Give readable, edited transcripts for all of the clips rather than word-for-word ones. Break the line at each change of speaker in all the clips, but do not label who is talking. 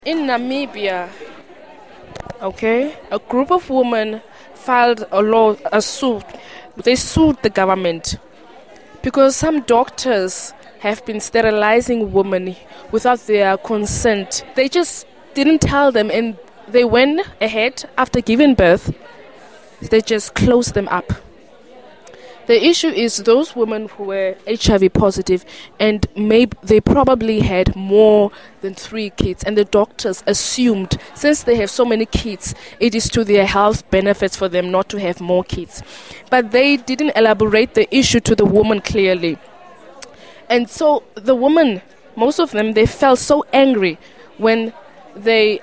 In Namibia, okay, a group of women filed a suit. They sued the government because some doctors have been sterilizing women without their consent. They just didn't tell them, and they went ahead after giving birth. They just closed them up. The issue is those women who were HIV positive and maybe they probably had more than 3 kids, and the doctors assumed since they have so many kids, it is to their health benefits for them not to have more kids. But they didn't elaborate the issue to the woman clearly. And so the women, most of them, they felt so angry when they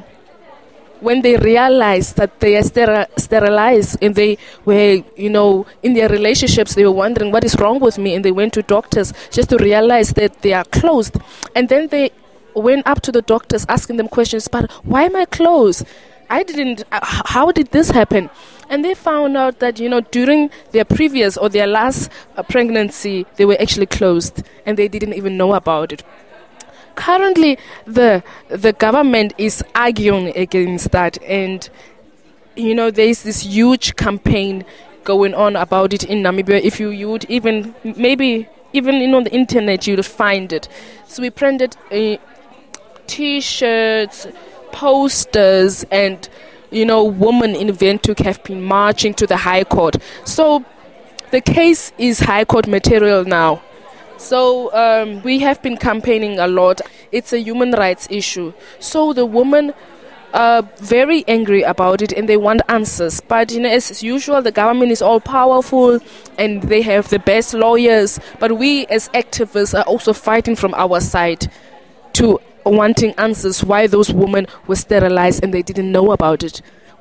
realized that they are sterilized and they were, in their relationships, they were wondering what is wrong with me, and they went to doctors just to realize that they are closed. And then they went up to the doctors asking them questions, but why am I closed? How did this happen? And they found out that, during their previous or their last pregnancy, they were actually closed and they didn't even know about it. Currently, the government is arguing against that, and there's this huge campaign going on about it in Namibia. If you would even on the internet, you'll find it. So we printed T-shirts, posters, and women in Windhoek have been marching to the High Court. So the case is High Court material now. So we have been campaigning a lot. It's a human rights issue. So the women are very angry about it and they want answers. But as usual, the government is all powerful and they have the best lawyers. But we as activists are also fighting from our side to wanting answers why those women were sterilized and they didn't know about it.